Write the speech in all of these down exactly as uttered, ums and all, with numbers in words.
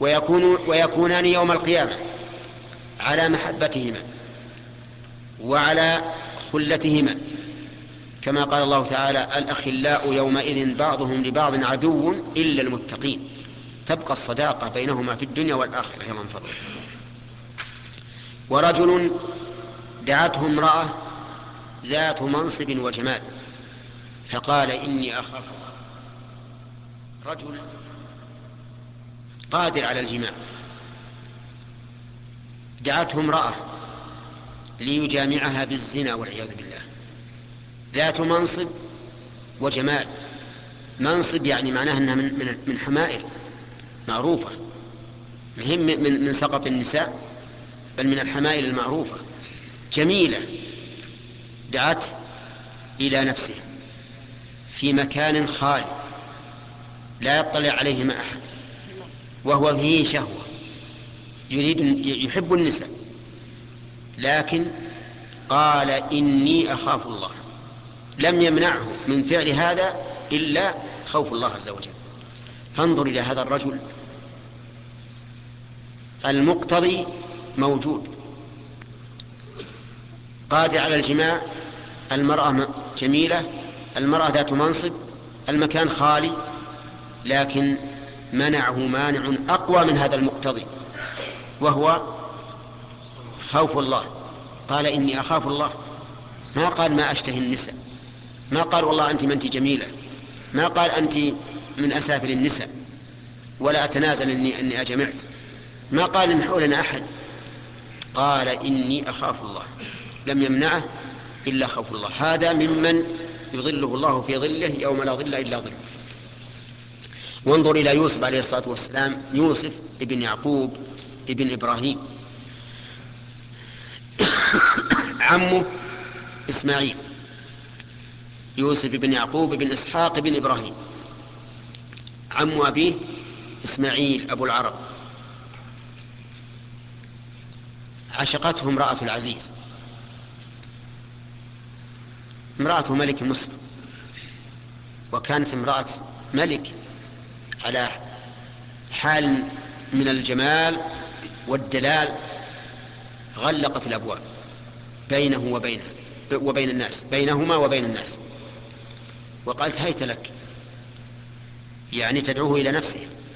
ويكون ويكونان يوم القيامة على محبتهما وعلى خلتهما، كما قال الله تعالى: الأخلاء يومئذ بعضهم لبعض عدو إلا المتقين. تبقى الصداقة بينهما في الدنيا والآخرة يا من فضل. ورجل دعته امرأة ذات منصب وجمال فقال: إني أخاف الله. رجل قادر على الجماع، دعته امرأة ليجامعها بالزنا والعياذ بالله، ذات منصب وجمال. منصب يعني معناه أنها من, من, من حمائل معروفة، مهم من, من سقط النساء، بل من الحمائل المعروفة، جميلة. دعت إلى نفسه في مكان خالي لا يطلع عليهما أحد، وهو فيه شهوة، يريد يحب النساء، لكن قال: إني أخاف الله. لم يمنعه من فعل هذا إلا خوف الله عز وجل. فانظر إلى هذا الرجل، المقتضي موجود، قادر على الجماع، المرأة جميلة، المرأة ذات منصب، المكان خالي، لكن منعه مانع أقوى من هذا المقتضي، وهو خوف الله. قال: إني أخاف الله. ما قال: ما أشتهي النساء، ما قال: والله أنت ما أنت جميلة، ما قال: أنت من أسافل النساء، ولا أتنازل إني, إني أجمعت، ما قال: إن حولنا أحد. قال: إني أخاف الله. لم يمنعه إلا خوف الله. هذا ممن يظله الله في ظله يوم لا ظل إلا ظله. وانظر إلى يوسف عليه الصلاة والسلام، يوسف ابن يعقوب ابن إبراهيم، عمه إسماعيل، يوسف ابن يعقوب ابن إسحاق ابن إبراهيم، عم أبيه إسماعيل أبو العرب. عشقته امرأة العزيز، امرأة ملك مصر، وكانت امرأة ملك على حال من الجمال والدلال، غلقت الأبواب بينه وبينها وبين الناس، بينهما وبين الناس، وقالت: هيت لك، يعني تدعوه إلى نفسه.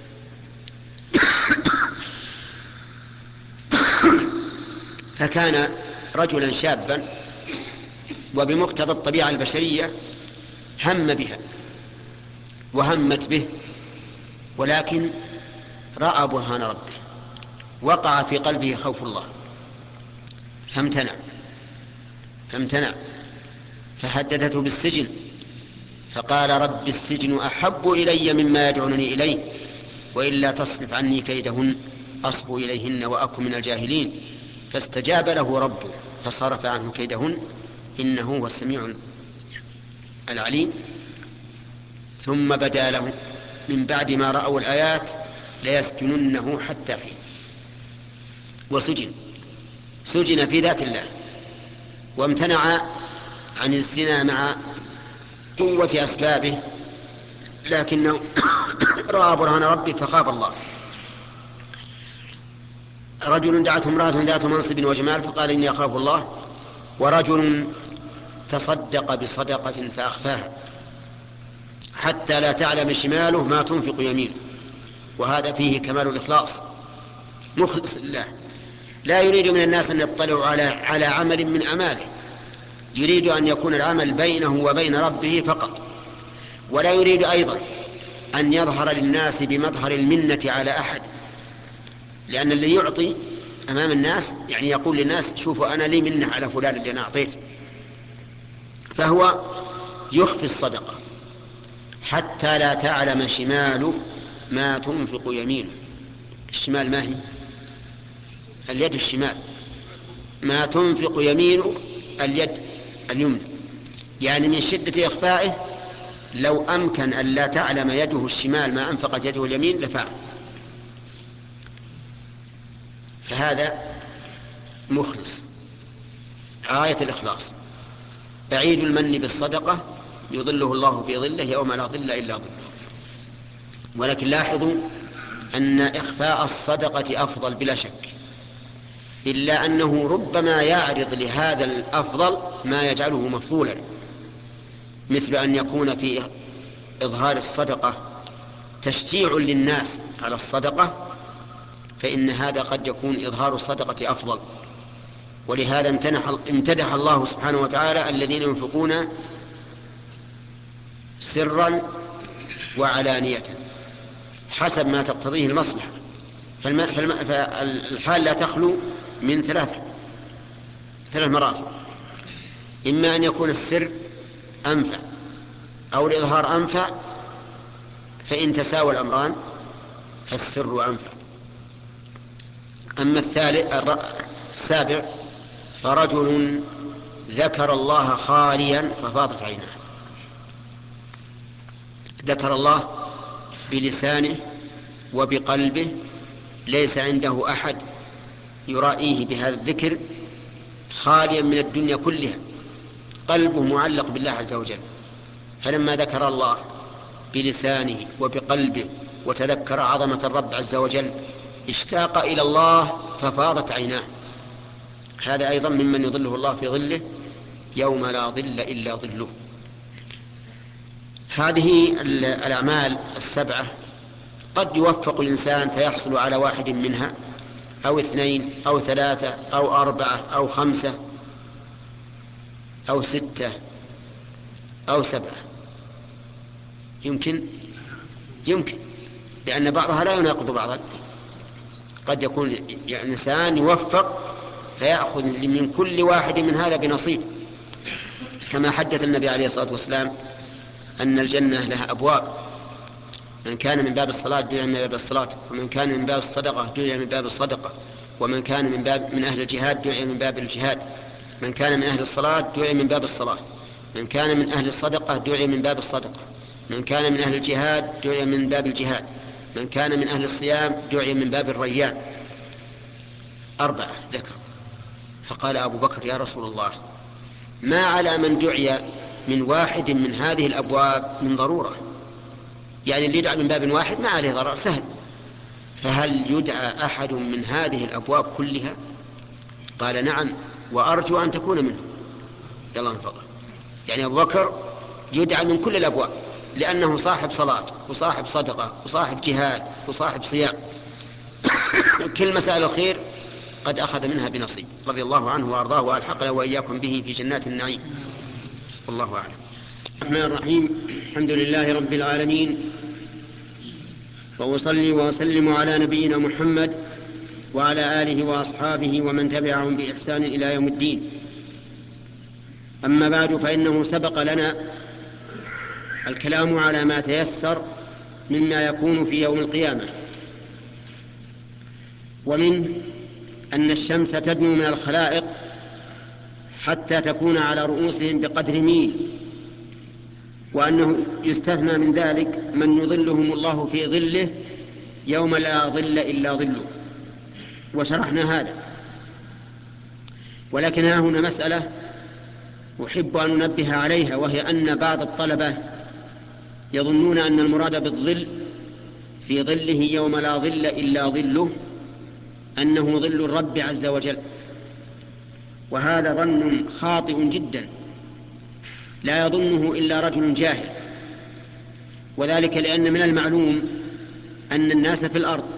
فكان رجلا شابا، وبمقتضى الطبيعة البشرية هم بها وهمت به، ولكن رأى برهان ربه، وقع في قلبه خوف الله، فامتنع فامتنع فهددته بالسجن، فقال: رب السجن أحب إلي مما يدعونني إليه، وإلا تصرف عني كيدهن أصب إليهن وأكن من الجاهلين. فاستجاب له ربه فصرف عنه كيدهن، إنه هو السميع العليم. ثم بدا له من بعد ما رأوا الآيات ليسجننه حتى حين. وسجن سجن في ذات الله، وامتنع عن الزنا مع قوة أسبابه، لكنه رأى برهان ربه فخاف الله. رجل دعته امرأة ذات منصب وجمال فقال: إني أخاف الله. ورجل تصدق بصدقة فأخفاها حتى لا تعلم شماله ما تنفق يمينه، وهذا فيه كمال الإخلاص، مخلص لله، لا يريد من الناس أن يطلعوا على على عمل من أعماله، يريد أن يكون العمل بينه وبين ربه فقط، ولا يريد أيضا أن يظهر للناس بمظهر المنة على أحد، لأن اللي يعطي أمام الناس يعني يقول للناس: شوفوا أنا لي منة على فلان اللي أنا أعطيته. فهو يخفي الصدقة حتى لا تعلم شماله ما تنفق يمينه. الشمال ما هي؟ اليد الشمال. ما تنفق يمينه اليد اليمنى، يعني من شدة إخفائه لو أمكن أن لا تعلم يده الشمال ما أنفقت يده اليمين لفعل. فهذا مخلص غاية الإخلاص، بعيد المن بالصدقة، يظله الله في ظله يوم لا ظل إلا ظله. ولكن لاحظوا أن إخفاء الصدقة أفضل بلا شك، إلا أنه ربما يعرض لهذا الأفضل ما يجعله مفضولا، مثل أن يكون في إظهار الصدقة تشجيع للناس على الصدقة، فإن هذا قد يكون إظهار الصدقة أفضل. ولهذا امتدح الله سبحانه وتعالى الذين ينفقون سرا وعلانية حسب ما تقتضيه المصلحة. فالحال لا تخلو من ثلاث ثلاث مراتب: إما أن يكون السر أنفع أو الإظهار أنفع، فإن تساوى الأمران فالسر أنفع. أما الثالث السابع: فرجل ذكر الله خاليا ففاضت عيناه. ذكر الله بلسانه وبقلبه، ليس عنده أحد يرائيه بهذا الذكر، خاليا من الدنيا كلها، قلبه معلق بالله عز وجل. فلما ذكر الله بلسانه وبقلبه وتذكر عظمة الرب عز وجل اشتاق إلى الله ففاضت عيناه. هذا أيضا ممن يظله الله في ظله يوم لا ظل إلا ظله. هذه الأعمال السبعة قد يوفق الإنسان فيحصل على واحد منها، أو اثنين أو ثلاثة أو أربعة أو خمسة أو ستة أو سبعة. يمكن يمكن لأن بعضها لا يناقض بعضا. قد يكون إنسان يوفق فيأخذ من كل واحد من هذا بنصيب، كما حدث النبي عليه الصلاة والسلام أن الجنة لها أبواب: من كان من باب الصلاة دعي من باب الصلاة، ومن كان من باب الصدقة دعي من باب الصدقة، ومن كان من باب من أهل الجهاد دعي من باب الجهاد، من كان من أهل الصلاة دعي من باب الصلاة، من كان من أهل الصدقة دعي من باب الصدقة، من كان من أهل الجهاد دعي من باب الجهاد، من كان من أهل الصيام دعي من باب الريان. أربعة ذكر. فقال أبو بكر: يا رسول الله، ما على من دعي من واحد من هذه الأبواب من ضرورة، يعني اللي يدعى من باب واحد ما عليه ضرر، سهل، فهل يدعى أحد من هذه الأبواب كلها؟ قال: نعم، وأرجو أن تكون منه. يلا انفضل. يعني أبو بكر يدعى من كل الأبواب، لأنه صاحب صلاة وصاحب صدقة وصاحب جهاد وصاحب صيام. كل مسائل الخير قد أخذ منها بنصيب، رضي الله عنه وأرضاه وألحقنا وإياكم به في جنات النعيم. والله أعلم. الرحمن الرحيم. الحمد لله رب العالمين، وأصلي وأسلم على نبينا محمد وعلى آله وأصحابه ومن تبعهم بإحسان إلى يوم الدين. أما بعد، فإنه سبق لنا الكلام على ما تيسر مما يكون في يوم القيامة، ومنه أن الشمس تدنو من الخلائق حتى تكون على رؤوسهم بقدر ميل، وأنه يستثنى من ذلك من يظلهم الله في ظله يوم لا ظل إلا ظله، وشرحنا هذا. ولكن ها هنا مسألة أحب أن أنبه عليها، وهي أن بعض الطلبة يظنون أن المراد بالظل في ظله يوم لا ظل إلا ظله أنه ظل الرب عز وجل، وهذا ظن خاطئ جدا لا يظنه إلا رجل جاهل. وذلك لأن من المعلوم أن الناس في الأرض،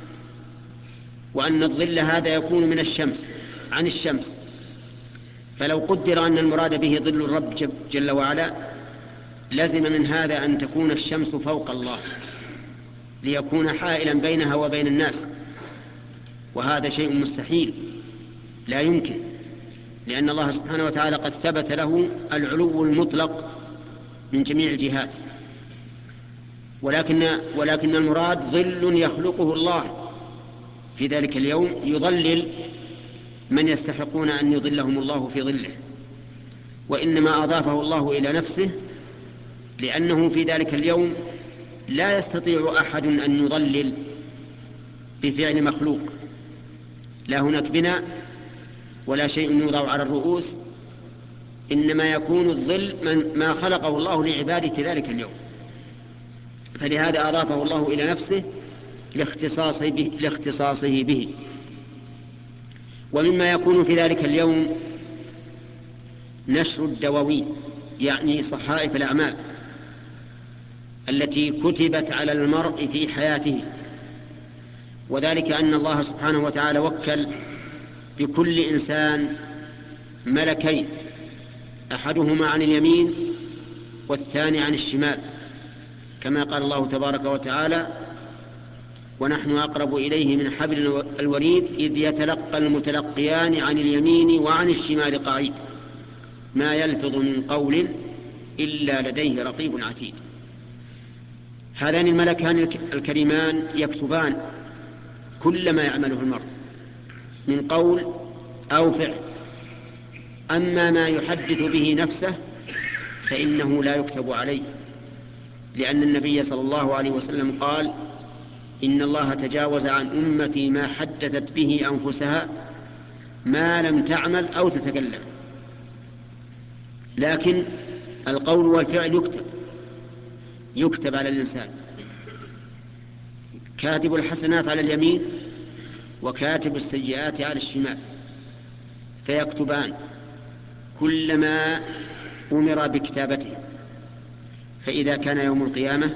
وأن الظل هذا يكون من الشمس عن الشمس، فلو قدر أن المراد به ظل الرب جل وعلا لزم من هذا أن تكون الشمس فوق الله ليكون حائلا بينها وبين الناس، وهذا شيء مستحيل لا يمكن، لأن الله سبحانه وتعالى قد ثبت له العلو المطلق من جميع الجهات. ولكن, ولكن المراد ظل يخلقه الله في ذلك اليوم يظلل من يستحقون أن يظلهم الله في ظله، وإنما أضافه الله إلى نفسه لأنه في ذلك اليوم لا يستطيع أحد أن يظلل بفعل مخلوق، لا هناك بناء ولا شيء يوضع على الرؤوس، إنما يكون الظل من ما خلقه الله لعباده في ذلك اليوم، فلهذا أضافه الله إلى نفسه لاختصاصه به, لاختصاصه به. ومما يكون في ذلك اليوم نشر الدواوين، يعني صحائف الأعمال التي كتبت على المرء في حياته، وذلك أن الله سبحانه وتعالى وكل بكل إنسان ملكين، أحدهما عن اليمين والثاني عن الشمال، كما قال الله تبارك وتعالى: ونحن أقرب إليه من حبل الوريد إذ يتلقى المتلقيان عن اليمين وعن الشمال قعيد ما يلفظ من قول إلا لديه رقيب عتيد. هذان الملكان الكريمان يكتبان كل ما يعمله المرء من قول أو فعل. أما ما يحدث به نفسه فإنه لا يكتب عليه، لأن النبي صلى الله عليه وسلم قال: إن الله تجاوز عن أمتي ما حدثت به أنفسها ما لم تعمل أو تتكلم. لكن القول والفعل يكتب يكتب على الإنسان، كاتب الحسنات على اليمين وكاتب السيئات على الشمال، فيكتبان كلما أمر بكتابته. فإذا كان يوم القيامة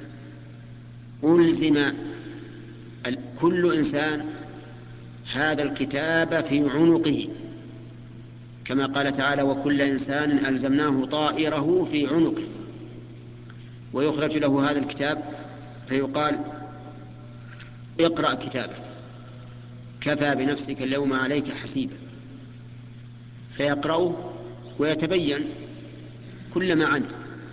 ألزم كل إنسان هذا الكتاب في عنقه، كما قال تعالى: وكل إنسان ألزمناه طائره في عنقه. ويخرج له هذا الكتاب فيقال: اقرأ كتابك كفى بنفسك اليوم عليك حسيبا، فيقرأه ويتبين كل ما عنه.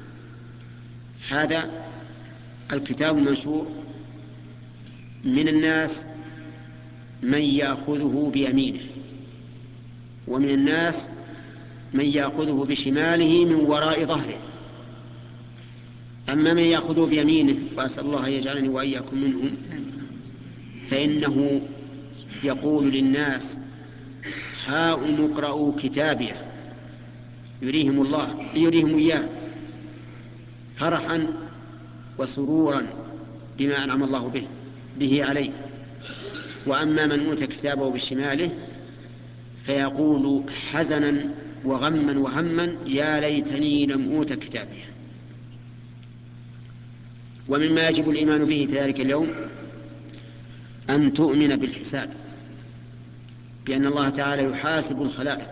هذا الكتاب المنشور. من الناس من يأخذه بيمينه، ومن الناس من يأخذه بشماله من وراء ظهره. أما من يأخذه بيمينه، وأسأل الله أن يجعلني وإياكم منهم، فإنه يقول للناس: هاؤم اقرءوا كتابيه، يريهم الله يريهم إياه فرحا وسرورا بما أنعم الله به به عليه. وأما من أوتي كتابه بشماله فيقول حزنا وغما وهما: يا ليتني لم أوت كتابيه. ومما يجب الإيمان به في ذلك اليوم أن تؤمن بالحساب، بأن الله تعالى يحاسب الخلائق،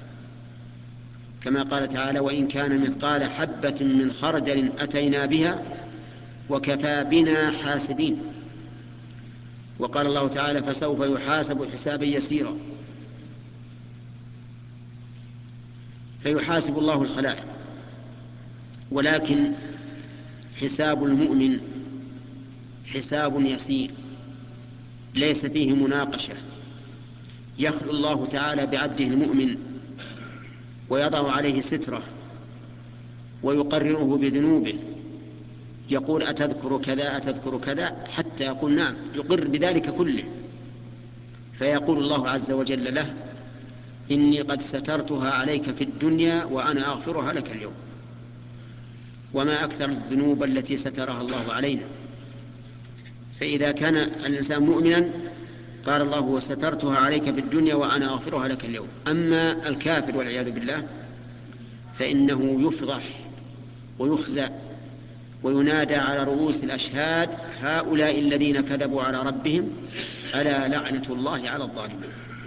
كما قال تعالى: وإن كان مثقال حبة من خردل أتينا بها وكفى بنا حاسبين. وقال الله تعالى: فسوف يحاسب حسابا يسيرا. فيحاسب الله الخلائق، ولكن حساب المؤمن حساب يسير ليس فيه مناقشة. يخلو الله تعالى بعبده المؤمن ويضع عليه ستره ويقرره بذنوبه، يقول: أتذكر كذا أتذكر كذا، حتى يقول نعم، يقر بذلك كله. فيقول الله عز وجل له: إني قد سترتها عليك في الدنيا وأنا أغفرها لك اليوم. وما أكثر الذنوب التي سترها الله علينا. فإذا كان الإنسان مؤمنا قال الله: وسترتها عليك في الدنيا وأنا أغفرها لك اليوم. أما الكافر والعياذ بالله فإنه يفضح ويخزى وينادى على رؤوس الأشهاد: هؤلاء الذين كذبوا على ربهم ألا لعنة الله على الظالمين.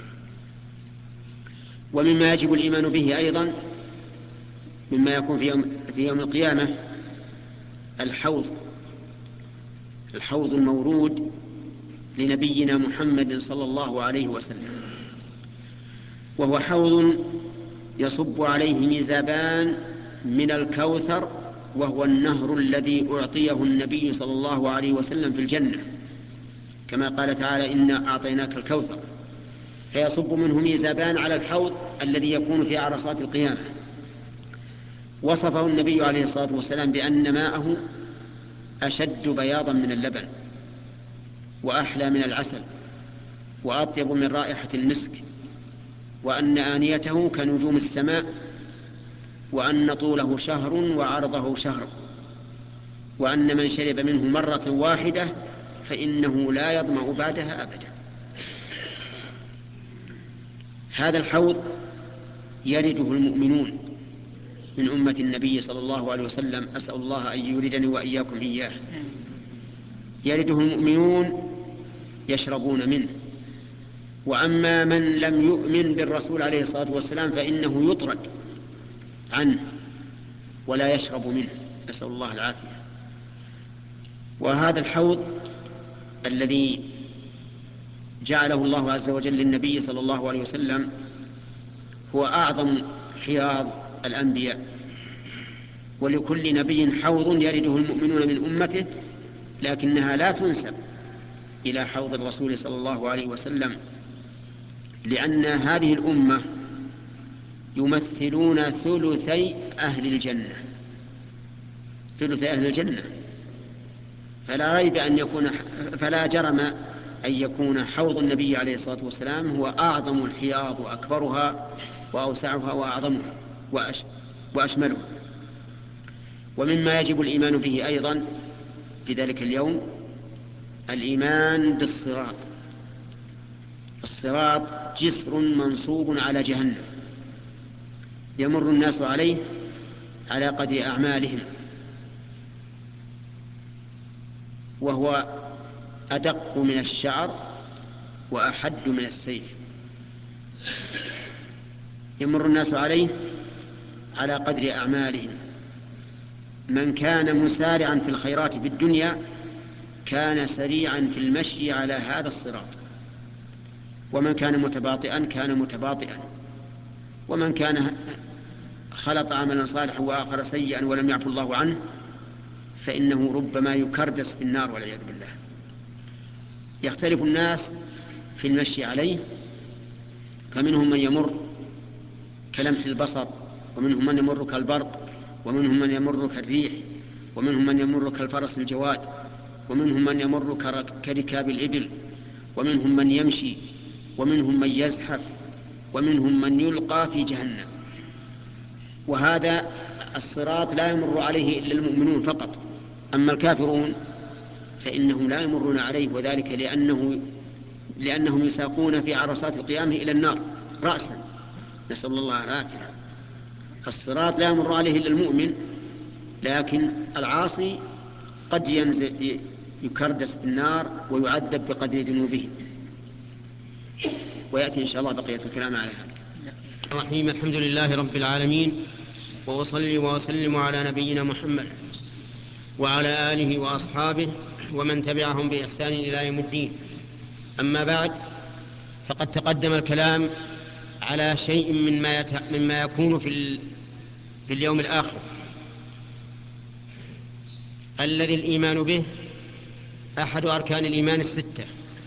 ومما يجب الإيمان به أيضا مما يكون في يوم, في يوم القيامة الحوض الحوض المورود لنبينا محمد صلى الله عليه وسلم، وهو حوض يصب عليه ميزابان من الكوثر، وهو النهر الذي أعطيه النبي صلى الله عليه وسلم في الجنة، كما قال تعالى: إنا أعطيناك الكوثر. فيصب منه ميزابان على الحوض الذي يكون في عرصات القيامة. وصفه النبي عليه الصلاة والسلام بأن ماءه أشد بياضا من اللبن، وأحلى من العسل، وأطيب من رائحة المسك، وأن آنيته كنجوم السماء، وأن طوله شهر وعرضه شهر، وأن من شرب منه مرة واحدة فإنه لا يظمأ بعدها أبدا. هذا الحوض يرده المؤمنون من أمة النبي صلى الله عليه وسلم، أسأل الله أن يوردني وإياكم إياه. يرده المؤمنون يشربون منه، وأما من لم يؤمن بالرسول عليه الصلاة والسلام فإنه يطرد عنه ولا يشرب منه، نسأل الله العافية. وهذا الحوض الذي جعله الله عز وجل للنبي صلى الله عليه وسلم هو أعظم حياض الأنبياء، ولكل نبي حوض يرده المؤمنون من أمته، لكنها لا تنسب إلى حوض الرسول صلى الله عليه وسلم، لأن هذه الأمة يمثلون ثلثي أهل الجنة، ثلثي أهل الجنة، فلا ريب أن يكون فلا جرم أن يكون حوض النبي عليه الصلاة والسلام هو أعظم الحياض وأكبرها وأوسعها وأعظمها وأش وأشملها. ومما يجب الإيمان به أيضا في ذلك اليوم الإيمان بالصراط. الصراط جسر منصوب على جهنم يمر الناس عليه على قدر أعمالهم، وهو أدق من الشعر وأحد من السيف. يمر الناس عليه على قدر أعمالهم، من كان مسارعا في الخيرات في الدنيا كان سريعا في المشي على هذا الصراط، ومن كان متباطئا كان متباطئا، ومن كان خلط عملا صالحا وآخر سيئا ولم يعفو الله عنه فإنه ربما يكردس في النار والعياذ بالله. يختلف الناس في المشي عليه، فمنهم من يمر كلمح البصر، ومنهم من يمر كالبرق، ومنهم من يمر كالريح، ومنهم من يمر كالفرس الجواد، ومنهم من يمر كركاب الإبل، ومنهم من يمشي، ومنهم من يزحف، ومنهم من يلقى في جهنم. وهذا الصراط لا يمر عليه إلا المؤمنون فقط، أما الكافرون فإنهم لا يمرون عليه، وذلك لأنه لأنهم يساقون في عرصات القيامة إلى النار رأسا، نسأل الله العافية. فالصراط لا يمر عليه إلا المؤمن، لكن العاصي قد ينزل يكردس في النار ويعذب بقدر ذنوبه. ويأتي إن شاء الله بقية الكلام على هذا. الرحيم. الحمد لله رب العالمين، وأصلي وأسلم على نبينا محمد وعلى آله وأصحابه ومن تبعهم بإحسان إلى يوم الدين. أما بعد، فقد تقدم الكلام على شيء مما, يت... مما يكون في, ال... في اليوم الآخر الذي الإيمان به أحد أركان الإيمان الستة.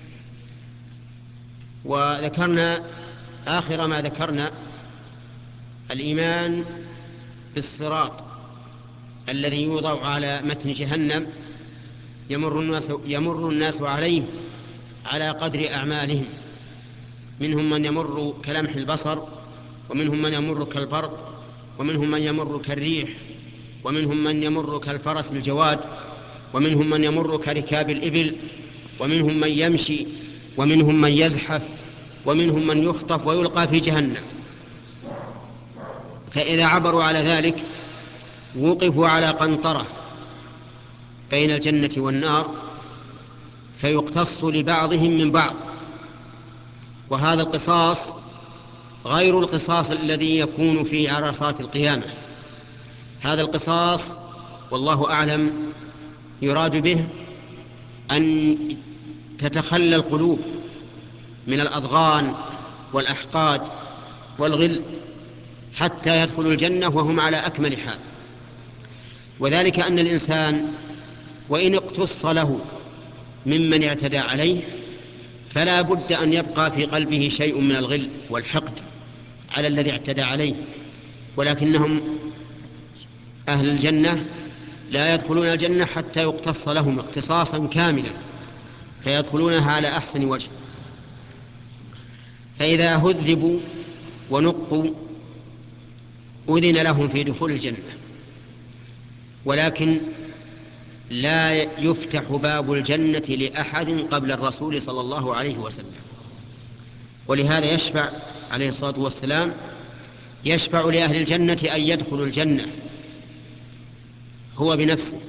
وذكرنا آخر ما ذكرنا الإيمان بالصراط الذي يوضع على متن جهنم يمر الناس, يمر الناس عليه على قدر أعمالهم، منهم من يمر كلمح البصر، ومنهم من يمر كالبرق، ومنهم من يمر كالريح، ومنهم من يمر كالفرس الجواد، ومنهم من يمر كركاب الإبل، ومنهم من يمشي، ومنهم من يزحف، ومنهم من يخطف ويلقى في جهنم. فإذا عبروا على ذلك وقفوا على قنطرة بين الجنة والنار فيقتص لبعضهم من بعض، وهذا القصاص غير القصاص الذي يكون في عرصات القيامة. هذا القصاص والله أعلم يراد به أن تتخلى القلوب من الأضغان والأحقاد والغل حتى يدخلوا الجنة وهم على أكمل حال. وذلك أن الإنسان وإن اقتص له ممن اعتدى عليه فلا بد أن يبقى في قلبه شيء من الغل والحقد على الذي اعتدى عليه، ولكنهم أهل الجنة لا يدخلون الجنة حتى يقتص لهم اقتصاصا كاملا فيدخلونها على أحسن وجه. فإذا هذبوا ونقوا أذن لهم في دخول الجنة، ولكن لا يفتح باب الجنة لأحد قبل الرسول صلى الله عليه وسلم. ولهذا يشفع عليه الصلاة والسلام، يشفع لأهل الجنة أن يدخلوا الجنة هو بنفسه،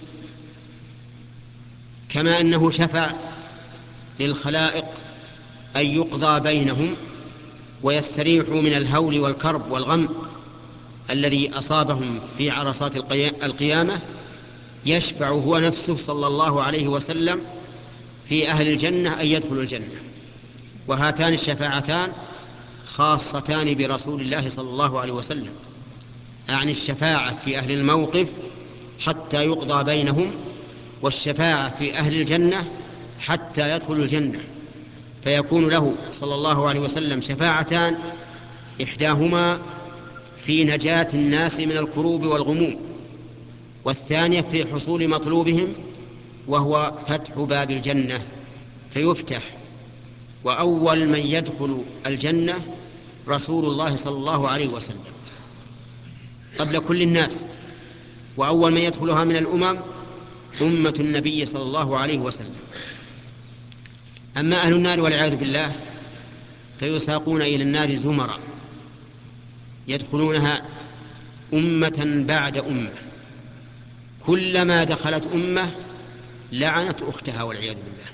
كما أنه شفع للخلائق أن يقضى بينهم ويستريحوا من الهول والكرب والغم الذي أصابهم في عرصات القيامة. يشفع هو نفسه صلى الله عليه وسلم في أهل الجنة أن يدخلوا الجنة. وهاتان الشفاعتان خاصتان برسول الله صلى الله عليه وسلم، يعني الشفاعة في أهل الموقف حتى يقضى بينهم، والشفاعة في أهل الجنة حتى يدخلوا الجنة، فيكون له صلى الله عليه وسلم شفاعتان، إحداهما في نجاة الناس من الكروب والغموم، والثانية في حصول مطلوبهم وهو فتح باب الجنة فيفتح. وأول من يدخل الجنة رسول الله صلى الله عليه وسلم قبل كل الناس، وأول من يدخلها من الأمم أمة النبي صلى الله عليه وسلم. أما أهل النار والعياذ بالله فيساقون إلى النار زمرا، يدخلونها أمة بعد أمة، كلما دخلت أمة لعنت أختها والعياذ بالله،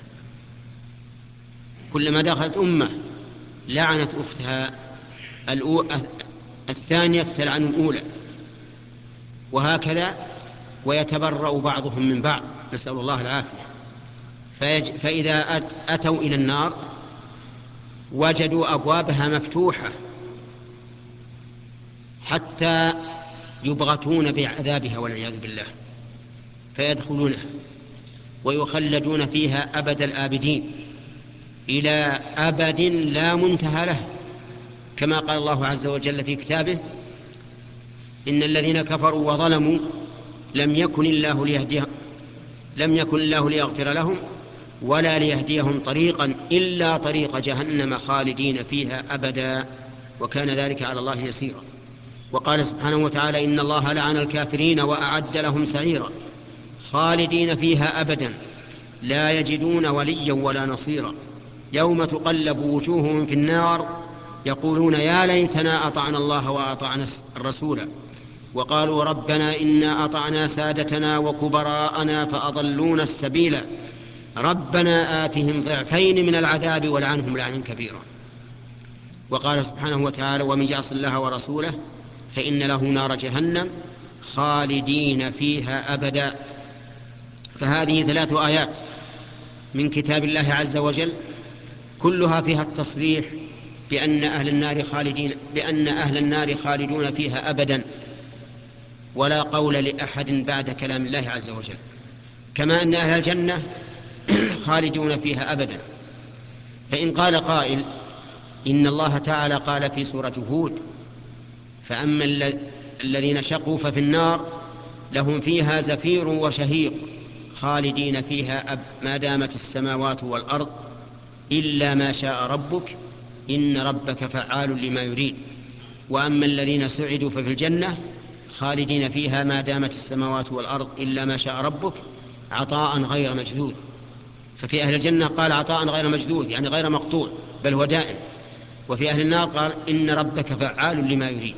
كلما دخلت أمة لعنت أختها الثانية تلعن الأولى، وهكذا، ويتبرأ بعضهم من بعض، نسأل الله العافية. فإذا أتوا إلى النار وجدوا أبوابها مفتوحة حتى يبغتون بعذابها والعياذ بالله، فيدخلونها ويخلدون فيها أبد الآبدين إلى أبد لا منتهى له، كما قال الله عز وجل في كتابه: إن الذين كفروا وظلموا لم يكن الله ليهديهم لم يكن الله ليغفر لهم ولا ليهديهم طريقا إلا طريق جهنم خالدين فيها أبدا وكان ذلك على الله يسيرا. وقال سبحانه وتعالى: إن الله لعن الكافرين وأعد لهم سعيرا خالدين فيها أبدا لا يجدون وليا ولا نصيرا يوم تقلب وجوههم في النار يقولون يا ليتنا أطعنا الله وأطعنا الرسول وقالوا ربنا إنا أطعنا سادتنا وكبراءنا فأضلونا السبيل ربنا آتهم ضعفين من العذاب ولعنهم لعنا كبيرا. وقال سبحانه وتعالى: ومن يعص الله ورسوله فإن له نار جهنم خالدين فيها أبدا. فهذه ثلاث آيات من كتاب الله عز وجل كلها فيها التصريح بأن أهل النار خالدين بأن أهل النار خالدون فيها أبدا، ولا قول لأحد بعد كلام الله عز وجل، كما أن أهل الجنة خالدون فيها أبدا. فإن قال قائل: إن الله تعالى قال في سورة هود: فأما الذين شقوا ففي النار لهم فيها زفير وشهيق خالدين فيها أب ما دامت السماوات والأرض إلا ما شاء ربك إن ربك فعال لما يريد. وأما الذين سعدوا ففي الجنة خالدين فيها ما دامت السماوات والأرض إلا ما شاء ربك عطاء غير مجذوذ. ففي أهل الجنة قال عطاء غير مجذوذ يعني غير مقطوع بل هو دائم، وفي أهل النار قال إن ربك فعال لما يريد.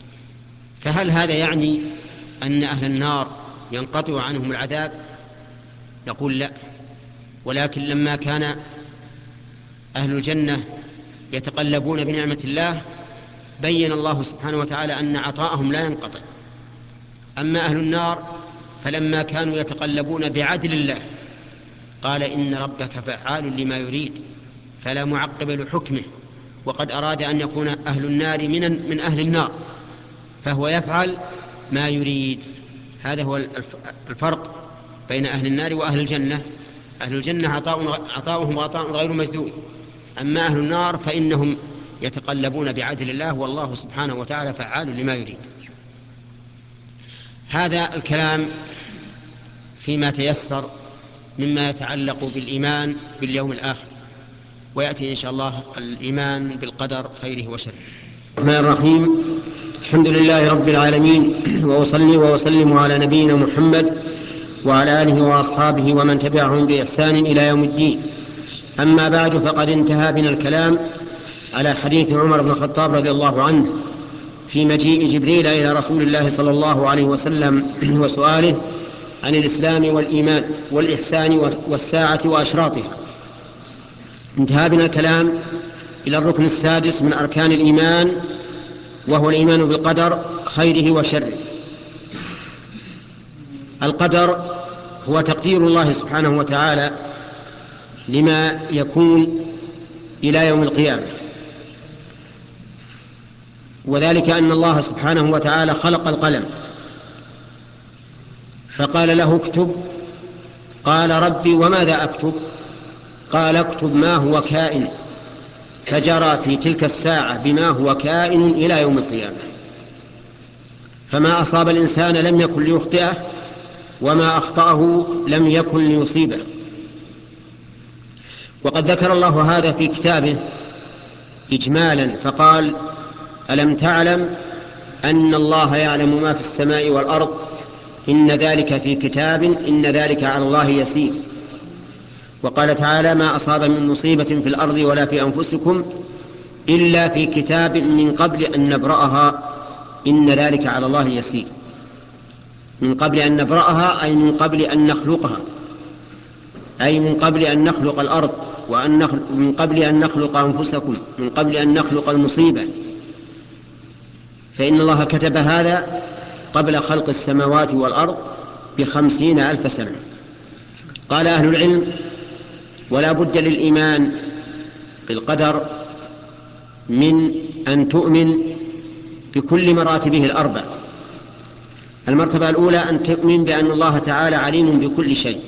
فهل هذا يعني أن أهل النار ينقطع عنهم العذاب؟ نقول لا، ولكن لما كان أهل الجنة يتقلبون بنعمة الله بين الله سبحانه وتعالى أن عطاءهم لا ينقطع. أما أهل النار فلما كانوا يتقلبون بعدل الله قال إن ربك فعال لما يريد فلا معقب لحكمه، وقد أراد أن يكون أهل النار من, من أهل النار فهو يفعل ما يريد. هذا هو الفرق بين أهل النار وأهل الجنة. أهل الجنة عطاؤهم عطاء غير مجذوذ، أما أهل النار فإنهم يتقلبون بعدل الله والله سبحانه وتعالى فعال لما يريد. هذا الكلام فيما تيسر مما يتعلق بالإيمان باليوم الآخر، ويأتي إن شاء الله الإيمان بالقدر خيره وشره. الرحمن الرحيم. الحمد لله رب العالمين، وأصلي وأسلم على نبينا محمد وعلى آله وأصحابه ومن تبعهم بإحسان إلى يوم الدين. أما بعد، فقد انتهى بنا الكلام على حديث عمر بن الخطاب رضي الله عنه في مجيء جبريل إلى رسول الله صلى الله عليه وسلم وسؤاله عن الإسلام والإيمان والإحسان والساعة وأشراطها. انتهى بنا الكلام إلى الركن السادس من أركان الإيمان، وهو الإيمان بالقدر خيره وشره. القدر هو تقدير الله سبحانه وتعالى لما يكون إلى يوم القيامة، وذلك أن الله سبحانه وتعالى خلق القلم فقال له اكتب، قال ربي وماذا أكتب؟ قال اكتب ما هو كائن، فجرى في تلك الساعة بما هو كائن إلى يوم القيامة. فما أصاب الإنسان لم يكن ليخطئه، وما أخطأه لم يكن ليصيبه. وقد ذكر الله هذا في كتابه إجمالا فقال: ألم تعلم أن الله يعلم ما في السماء والأرض، إن ذلك في كتاب، إن ذلك على الله يسير. وقال تعالى: ما أصاب من مصيبة في الأرض ولا في أنفسكم إلا في كتاب من قبل أن نبرأها، إن ذلك على الله يسير. من قبل أن نبرأها أي من قبل أن نخلقها، أي من قبل أن نخلق الأرض، وأن نخلق من قبل أن نخلق أنفسكم، من قبل أن نخلق المصيبة. فإن الله كتب هذا قبل خلق السماوات والأرض بخمسين ألف سنة. قال أهل العلم: ولا بد للإيمان بالقدر من أن تؤمن بكل مراتبه الأربع. المرتبة الأولى أن تؤمن بأن الله تعالى عليم بكل شيء،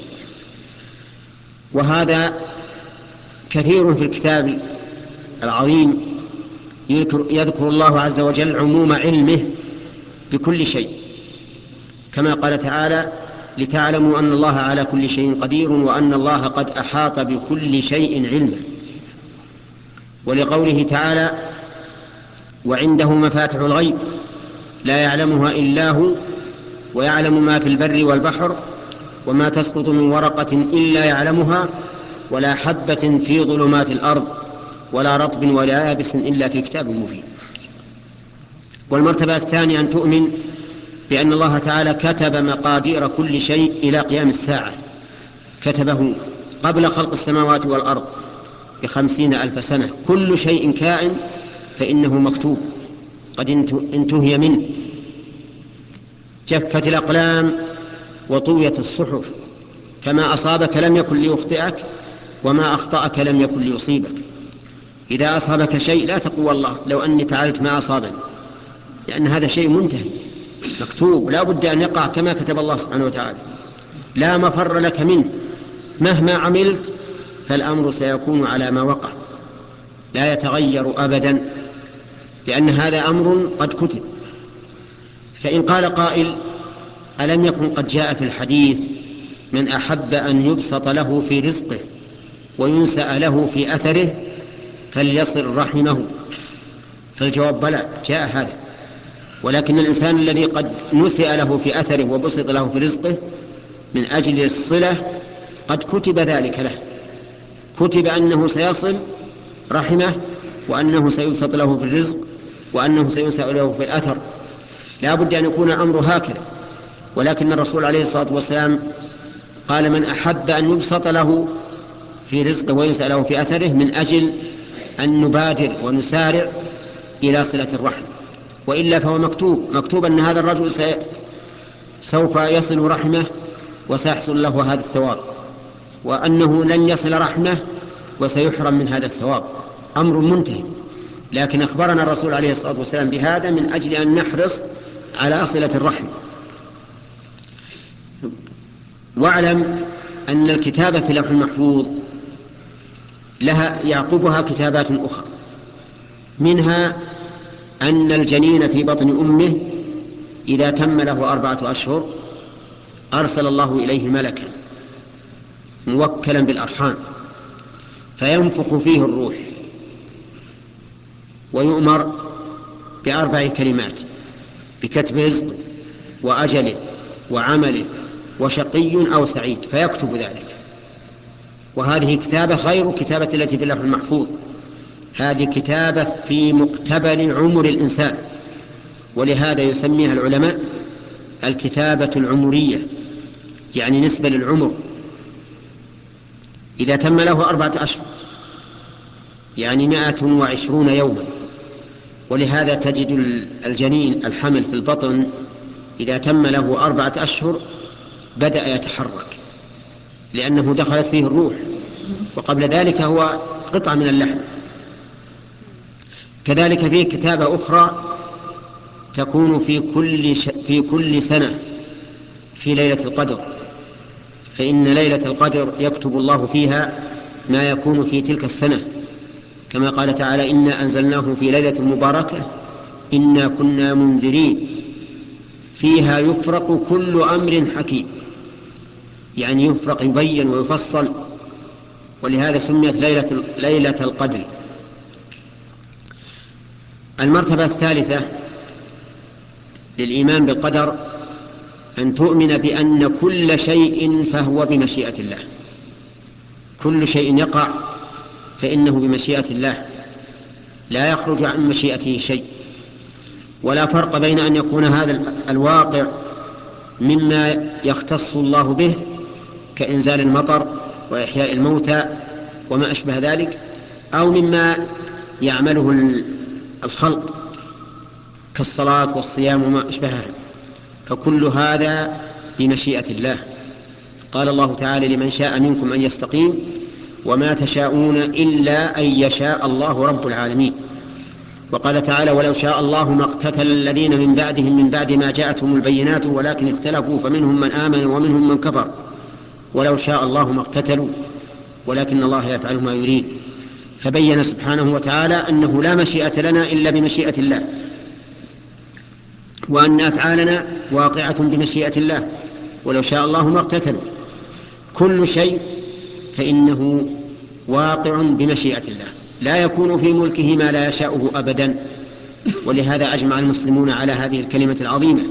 وهذا كثير في الكتاب العظيم يذكر الله عز وجل عموم علمه بكل شيء، كما قال تعالى: لتعلموا أن الله على كل شيء قدير وأن الله قد أحاط بكل شيء علما. ولقوله تعالى: وعنده مفاتح الغيب لا يعلمها إلا هو ويعلم ما في البر والبحر وما تسقط من ورقة إلا يعلمها ولا حبة في ظلمات الأرض ولا رطب ولا يابس إلا في كتاب مبين. والمرتبة الثانية أن تؤمن بأن الله تعالى كتب مقادير كل شيء إلى قيام الساعة، كتبه قبل خلق السماوات والأرض بخمسين ألف سنة. كل شيء كائن فإنه مكتوب، قد انتهي منه. جفت الأقلام وطويت الصحف، فما أصابك لم يكن ليخطئك، وما أخطأك لم يكن ليصيبك. إذا أصابك شيء لا تقول والله لو أني فعلت ما أصابني، لأن هذا شيء منتهي مكتوب، لا بد أن يقع كما كتب الله سبحانه وتعالى، لا مفر لك منه. مهما عملت فالأمر سيكون على ما وقع، لا يتغير أبدا، لأن هذا أمر قد كتب. فإن قال قائل: ألم يكن قد جاء في الحديث من أحب أن يبسط له في رزقه وينسأ له في أثره فليصل رحمه؟ فالجواب: بلى، جاء هذا، ولكن الإنسان الذي قد نسأ له في أثره وبسط له في رزقه من أجل الصلة قد كتب ذلك له، كتب أنه سيصل رحمه، وأنه سيبسط له في الرزق، وأنه سينسأ له في الأثر. لا بد أن يكون الأمر هكذا. ولكن الرسول عليه الصلاة والسلام قال: من أحب أن يبسط له في رزقه وينسأ له في أثره، من أجل أن نبادر ونسارع إلى صلة الرحم، وإلا فهو مكتوب مكتوب أن هذا الرجل سوف يصل رحمه وسيحصل له هذا الثواب، وأنه لن يصل رحمه وسيحرم من هذا الثواب. أمر منتهي. لكن أخبرنا الرسول عليه الصلاة والسلام بهذا من أجل أن نحرص على صلة الرحم. واعلم أن الكتابة في لوح المحفوظ لها يعقبها كتابات أخرى، منها أن الجنين في بطن أمه إذا تم له أربعة أشهر أرسل الله إليه ملكا موكلا بالأرحام فينفخ فيه الروح، ويؤمر بأربع كلمات: بكتب رزقه وأجله وعمله وشقي أو سعيد فيكتب ذلك. وهذه كتابة غير كتابة التي في اللوح المحفوظ، هذه كتابة في مقتبل عمر الإنسان، ولهذا يسميها العلماء الكتابة العمرية، يعني نسبة للعمر. إذا تم له أربعة أشهر يعني مائة وعشرون يوما. ولهذا تجد الجنين الحمل في البطن إذا تم له أربعة أشهر بدأ يتحرك، لأنه دخلت فيه الروح، وقبل ذلك هو قطعة من اللحم. كذلك فيه كتابة أخرى تكون في كل, ش... في كل سنة في ليلة القدر، فإن ليلة القدر يكتب الله فيها ما يكون في تلك السنة، كما قال تعالى: إنا أنزلناه في ليلة مباركة إنا كنا منذرين فيها يفرق كل أمر حكيم، يعني يفرق يبين ويفصل، ولهذا سميت ليلة, ليلة القدر. المرتبة الثالثة للإيمان بالقدر أن تؤمن بأن كل شيء فهو بمشيئة الله، كل شيء يقع فإنه بمشيئة الله، لا يخرج عن مشيئته شيء. ولا فرق بين أن يكون هذا الواقع مما يختص الله به كإنزال المطر وإحياء الموتى وما أشبه ذلك، أو مما يعمله الخلق كالصلاة والصيام وما أشبهها، فكل هذا بمشيئة الله. قال الله تعالى: لمن شاء منكم أن يستقيم وما تشاءون إلا أن يشاء الله رب العالمين. وقال تعالى: ولو شاء الله ما اقتتل الذين من بعدهم من بعد ما جاءتهم البينات ولكن اختلفوا فمنهم من آمن ومنهم من كفر ولو شاء الله ما اقتتلوا ولكن الله يفعل ما يريد. فبين سبحانه وتعالى أنه لا مشيئة لنا إلا بمشيئة الله، وأن أفعالنا واقعة بمشيئة الله، ولو شاء الله ما اقتتلوا. كل شيء فإنه واقع بمشيئة الله، لا يكون في ملكه ما لا يشاءه أبدا. ولهذا أجمع المسلمون على هذه الكلمة العظيمة: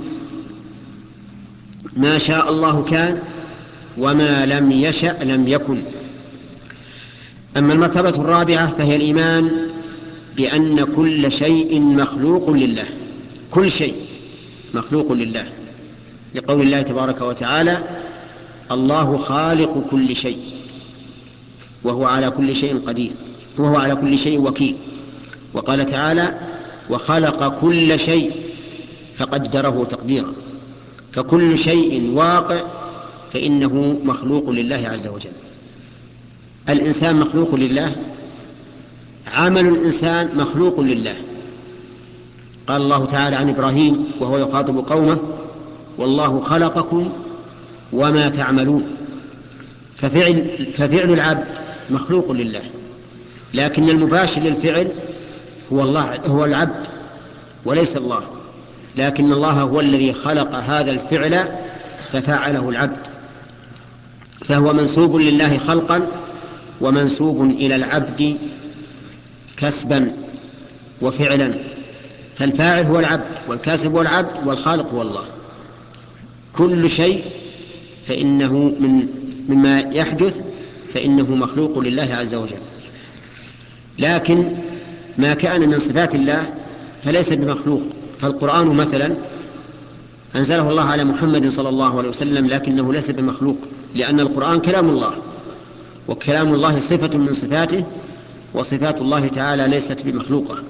ما شاء الله كان وما لم يشأ لم يكن. أما المرتبة الرابعة فهي الإيمان بأن كل شيء مخلوق لله، كل شيء مخلوق لله، لقول الله تبارك وتعالى: الله خالق كل شيء وهو على كل شيء قدير وهو على كل شيء وكيل. وقال تعالى: وخلق كل شيء فقدره تقديرا. فكل شيء واقع فإنه مخلوق لله عز وجل. الإنسان مخلوق لله، عمل الإنسان مخلوق لله. قال الله تعالى عن إبراهيم وهو يخاطب قومه: والله خلقكم وما تعملون. ففعل, ففعل العبد مخلوق لله، لكن المباشر للفعل هو الله، هو العبد وليس الله، لكن الله هو الذي خلق هذا الفعل ففعله العبد، فهو منسوب لله خلقا ومنسوب إلى العبد كسبا وفعلا. فالفاعل هو العبد والكاسب هو العبد والخالق هو الله. كل شيء فإنه من مما يحدث فإنه مخلوق لله عز وجل، لكن ما كان من صفات الله فليس بمخلوق. فالقرآن مثلا أنزله الله على محمد صلى الله عليه وسلم، لكنه ليس بمخلوق، لأن القرآن كلام الله، وكلام الله صفة من صفاته، وصفات الله تعالى ليست بمخلوقة.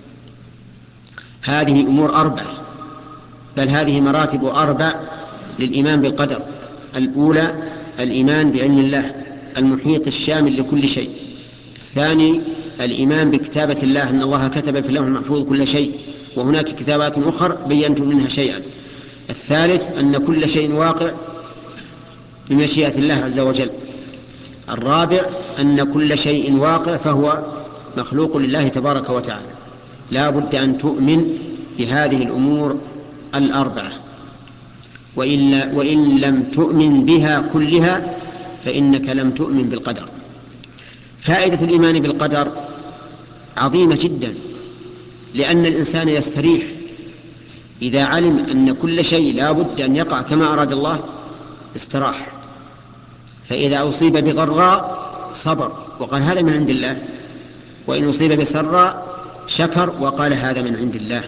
هذه أمور أربعة، بل هذه مراتب أربع للإيمان بالقدر. الأولى الإيمان بعلم الله المحيط الشامل لكل شيء. الثاني الإيمان بكتابة الله، أن الله كتب في اللوح المحفوظ كل شيء، وهناك كتابات أخرى بينت منها شيئا. الثالث أن كل شيء واقع بمشيئة الله عز وجل. الرابع أن كل شيء واقع فهو مخلوق لله تبارك وتعالى. لا بد أن تؤمن بهذه الأمور الأربعة، وإن, وإن لم تؤمن بها كلها فإنك لم تؤمن بالقدر. فائدة الإيمان بالقدر عظيمة جدا، لأن الإنسان يستريح إذا علم أن كل شيء لا بد أن يقع كما أراد الله، استراح. فإذا أصيب بضراء صبر وقال هذا من عند الله، وإن أصيب بسراء شكر وقال هذا من عند الله.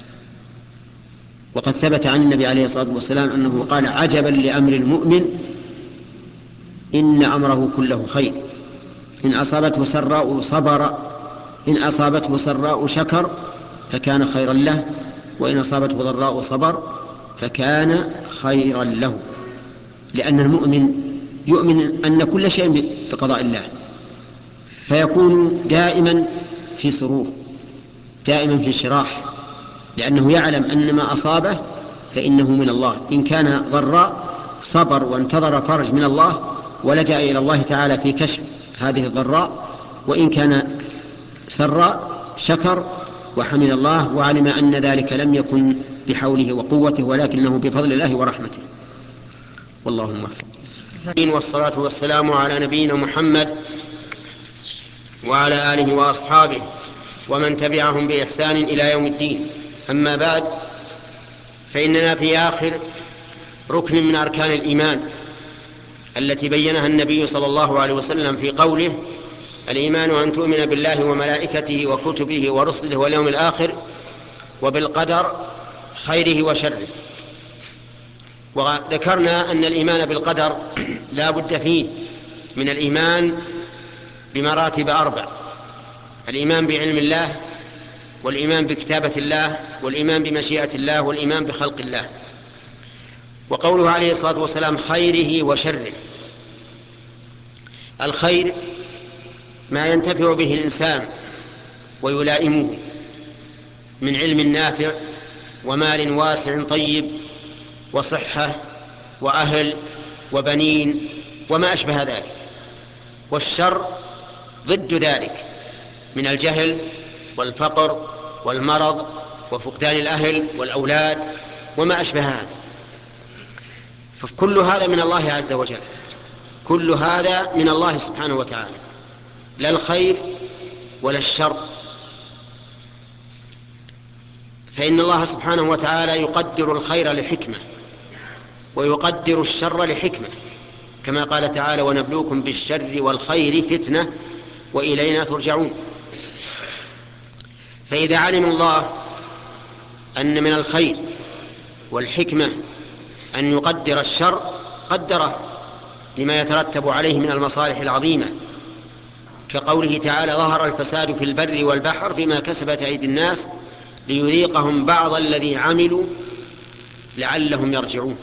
وقد ثبت عن النبي عليه الصلاة والسلام أنه قال عجبا لأمر المؤمن إن أمره كله خير، إن أصابته سراء صبر، إن أصابته سراء شكر فكان خيرا له، وإن أصابته ضراء صبر فكان خيرا له. لأن المؤمن يؤمن أن كل شيء بقضاء الله، فيكون دائما في سرور، دائما في انشراح، لأنه يعلم أن ما أصابه فإنه من الله. إن كان ضراء صبر وانتظر فرج من الله ولجأ إلى الله تعالى في كشف هذه الضراء، وإن كان سراء شكر وحمد الله وعلم أن ذلك لم يكن بحوله وقوته ولكنه بفضل الله ورحمته. والله موفق. والصلاة والسلام على نبينا محمد وعلى آله وأصحابه ومن تبعهم بإحسان إلى يوم الدين. أما بعد، فإننا في آخر ركن من أركان الإيمان التي بينها النبي صلى الله عليه وسلم في قوله الإيمان أن تؤمن بالله وملائكته وكتبه ورسله واليوم الآخر وبالقدر خيره وشره. وذكرنا أن الإيمان بالقدر لا بد فيه من الإيمان بمراتب أربع: الإيمان بعلم الله، والإيمان بكتابة الله، والإيمان بمشيئة الله، والإيمان بخلق الله. وقوله عليه الصلاة والسلام خيره وشره، الخير ما ينتفع به الإنسان ويلائمه من علم نافع ومال واسع طيب وصحة وأهل وبنين وما أشبه ذلك. والشر ضد ذلك من الجهل والفقر والمرض وفقدان الأهل والأولاد وما أشبه هذا. فكل هذا من الله عز وجل، كل هذا من الله سبحانه وتعالى، لا الخير ولا الشر. فإن الله سبحانه وتعالى يقدر الخير لحكمة ويقدر الشر لحكمة، كما قال تعالى ونبلوكم بالشر والخير فتنة وإلينا ترجعون. فإذا علم الله أن من الخير والحكمة أن يقدر الشر قدره لما يترتب عليه من المصالح العظيمة، كقوله تعالى ظهر الفساد في البر والبحر بما كسبت أيدي الناس ليذيقهم بعض الذي عملوا لعلهم يرجعون.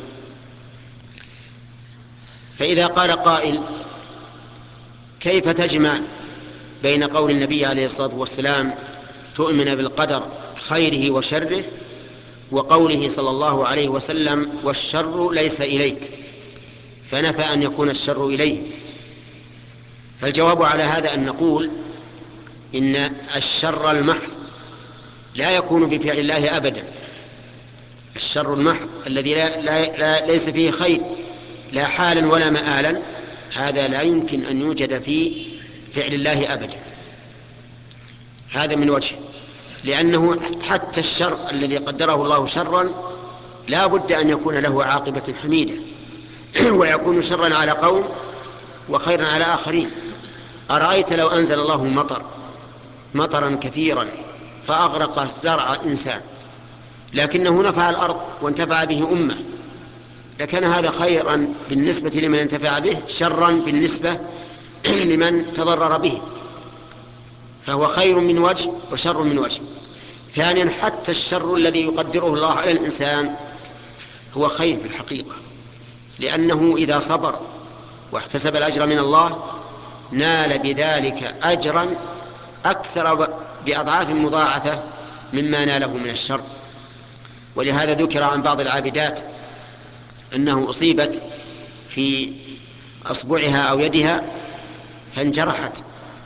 فإذا قال قائل كيف تجمع بين قول النبي عليه الصلاة والسلام تؤمن بالقدر خيره وشره وقوله صلى الله عليه وسلم والشر ليس إليك، فنفى أن يكون الشر إليه؟ فالجواب على هذا أن نقول إن الشر المحض لا يكون بفعل الله أبدا. الشر المحض الذي لا لا لا ليس فيه خير لا حالا ولا مآلا، هذا لا يمكن أن يوجد في فعل الله أبدا. هذا من وجه، لأنه حتى الشر الذي قدره الله شرا لا بد أن يكون له عاقبة حميدة ويكون شرا على قوم وخيرا على آخرين. أرأيت لو أنزل الله مطر مطرا كثيرا فأغرق الزرع إنسان لكنه نفع الأرض وانتفع به أمة، لكان هذا خيرا بالنسبة لمن انتفع به، شرا بالنسبة لمن تضرر به، فهو خير من وجه وشر من وجه. ثانيا حتى الشر الذي يقدره الله على الإنسان هو خير في الحقيقة، لأنه إذا صبر واحتسب الأجر من الله نال بذلك أجرا أكثر بأضعاف مضاعفة مما ناله من الشر. ولهذا ذكر عن بعض العابدات أنه أصيبت في أصبعها أو يدها فانجرحت،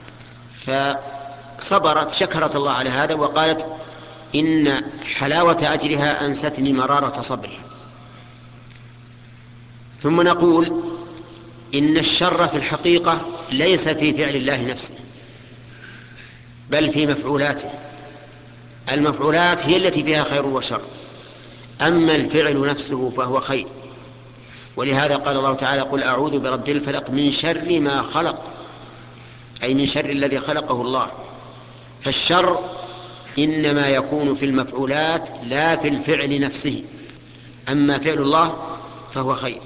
فصبرت شكرت الله على هذا وقالت إن حلاوة أجرها أنستني مرارة صبرها. ثم نقول إن الشر في الحقيقة ليس في فعل الله نفسه بل في مفعولاته. المفعولات هي التي فيها خير وشر، أما الفعل نفسه فهو خير. ولهذا قال الله تعالى: قل أعوذ برب الفلق من شر ما خلق، أي من شر الذي خلقه الله. فالشر إنما يكون في المفعولات لا في الفعل نفسه، أما فعل الله فهو خير.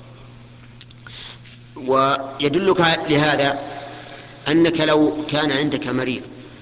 ويدلك لهذا أنك لو كان عندك مريض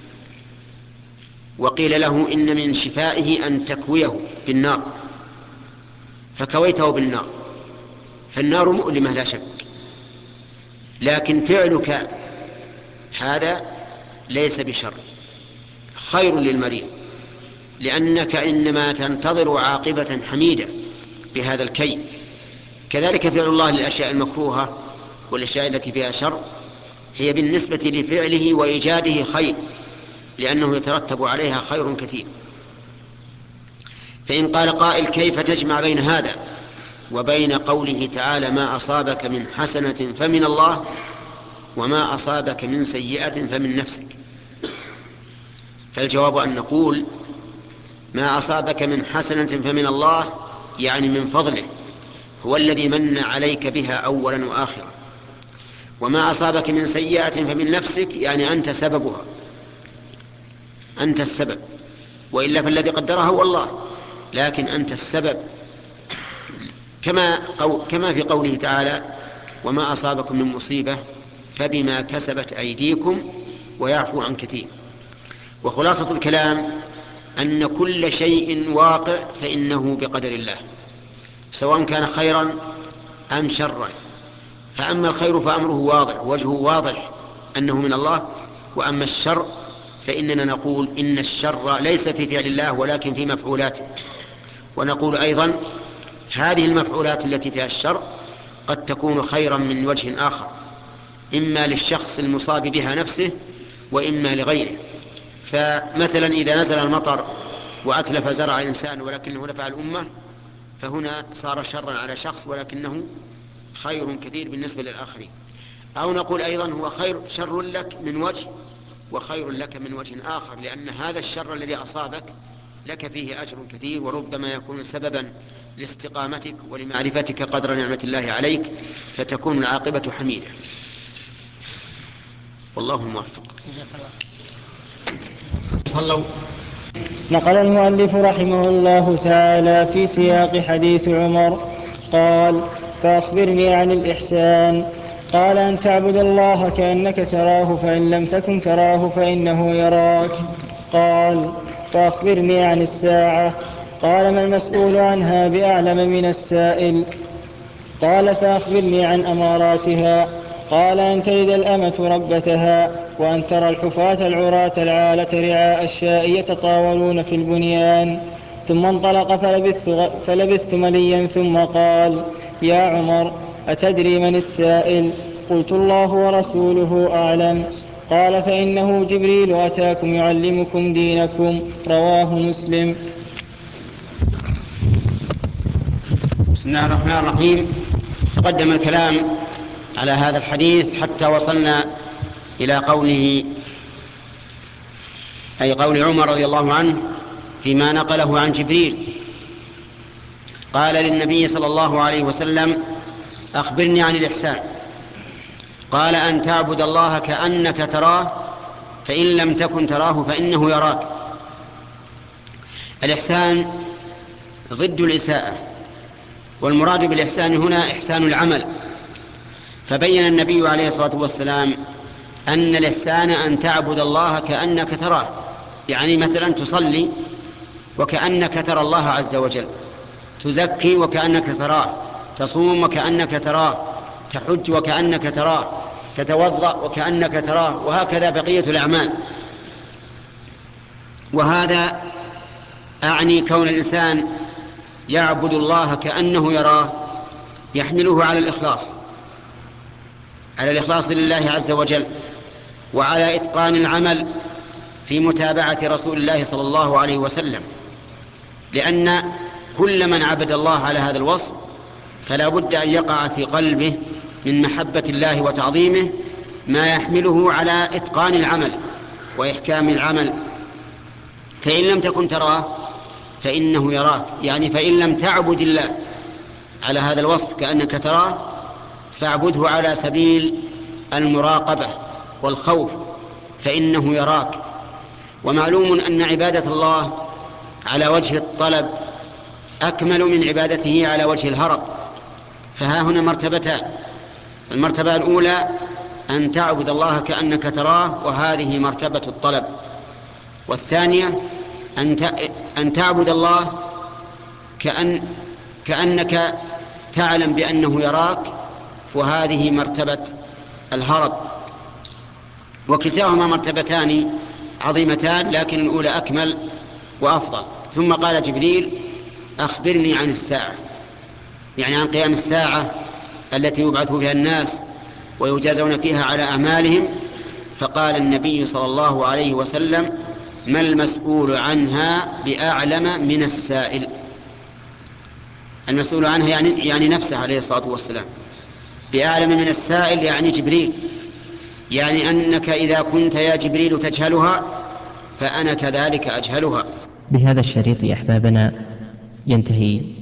وقيل له إن من شفائه أن تكويه بالنار، فكويته بالنار، فالنار مؤلمة لا شك، لكن فعلك هذا ليس بشر، خير للمريض، لأنك إنما تنتظر عاقبة حميدة بهذا الكي. كذلك فعل الله للأشياء المكروهة والأشياء التي فيها شر هي بالنسبة لفعله وإيجاده خير، لأنه يترتب عليها خير كثير. فإن قال قائل: كيف تجمع بين هذا وبين قوله تعالى: ما أصابك من حسنة فمن الله وما أصابك من سيئة فمن نفسك؟ فالجواب أن نقول: ما أصابك من حسنة فمن الله، يعني من فضله، هو الذي من عليك بها أولا وآخرا. وما أصابك من سيئة فمن نفسك، يعني أنت سببها، أنت السبب، وإلا فالذي قدرها هو الله، لكن أنت السبب، كما, قو كما في قوله تعالى: وما أصابكم من مصيبة فبما كسبت أيديكم ويعفو عن كثير. وخلاصة الكلام أن كل شيء واقع فإنه بقدر الله، سواء كان خيرا أم شرا. فأما الخير فأمره واضح، وجهه واضح أنه من الله، وأما الشر فإننا نقول إن الشر ليس في فعل الله ولكن في مفعولاته. ونقول أيضا: هذه المفعولات التي فيها الشر قد تكون خيرا من وجه آخر، إما للشخص المصاب بها نفسه وإما لغيره. فمثلا إذا نزل المطر وأتلف زرع إنسان ولكنه نفع الأمة، فهنا صار شرا على شخص ولكنه خير كثير بالنسبة للآخرين. أو نقول أيضا: هو خير شر لك من وجه وخير لك من وجه آخر، لأن هذا الشر الذي أصابك لك فيه أجر كثير، وربما يكون سببا لاستقامتك ولمعرفتك قدر نعمة الله عليك، فتكون العاقبة حميدة. والله موفق. صلوا. نقل المؤلف رحمه الله تعالى في سياق حديث عمر قال: فأخبرني عن الإحسان. قال: أن تعبد الله كأنك تراه فإن لم تكن تراه فإنه يراك. قال: فأخبرني عن الساعة. قال: ما المسؤول عنها بأعلم من السائل. قال: فأخبرني عن أماراتها. قال: أن تلد الأمة ربتها، وأن ترى الحفاة العراة العالة رعاء الشاء يتطاولون في البنيان. ثم انطلق فلبثت, فلبثت مليا ثم قال: يا عمر، أتدري من السائل؟ قلت: الله ورسوله أعلم. قال: فإنه جبريل أتاكم يعلمكم دينكم. رواه مسلم. بسم الله الرحمن الرحيم. تقدم الكلام على هذا الحديث حتى وصلنا إلى قوله، أي قول عمر رضي الله عنه فيما نقله عن جبريل. قال للنبي صلى الله عليه وسلم: أخبرني عن الإحسان. قال: أن تعبد الله كأنك تراه فإن لم تكن تراه فإنه يراك. الإحسان ضد الإساءة، والمراد بالإحسان هنا إحسان العمل. فبين النبي عليه الصلاة والسلام أن الإحسان أن تعبد الله كأنك تراه، يعني مثلا تصلي وكأنك ترى الله عز وجل، تزكي وكأنك تراه، تصوم وكأنك تراه، تحج وكأنك تراه، تتوضأ وكأنك تراه، وهكذا بقية الأعمال. وهذا أعني كون الإنسان يعبد الله كأنه يراه يحمله على الإخلاص، على الإخلاص لله عز وجل، وعلى إتقان العمل في متابعة رسول الله صلى الله عليه وسلم، لأن كل من عبد الله على هذا الوصف فلا بد أن يقع في قلبه من محبة الله وتعظيمه ما يحمله على إتقان العمل وإحكام العمل. فإن لم تكن تراه فإنه يراك، يعني فإن لم تعبد الله على هذا الوصف كأنك تراه فاعبده على سبيل المراقبة والخوف فإنه يراك. ومعلوم أن عبادة الله على وجه الطلب أكمل من عبادته على وجه الهرب. فها هنا مرتبتان: المرتبة الأولى أن تعبد الله كأنك تراه، وهذه مرتبة الطلب. والثانية أن تعبد الله كأن كأنك تعلم بأنه يراك، وهذه مرتبة الهرب. وكلتاهما مرتبتان عظيمتان، لكن الأولى أكمل وأفضل. ثم قال جبريل: أخبرني عن الساعة، يعني عن قيام الساعة التي يبعث فيها الناس ويجازون فيها على أعمالهم. فقال النبي صلى الله عليه وسلم: ما المسؤول عنها بأعلم من السائل. المسؤول عنها يعني, يعني نفسه عليه الصلاة والسلام. بأعلم من السائل يعني جبريل، يعني أنك إذا كنت يا جبريل تجهلها فأنا كذلك أجهلها. بهذا الشريط أحبابنا ينتهي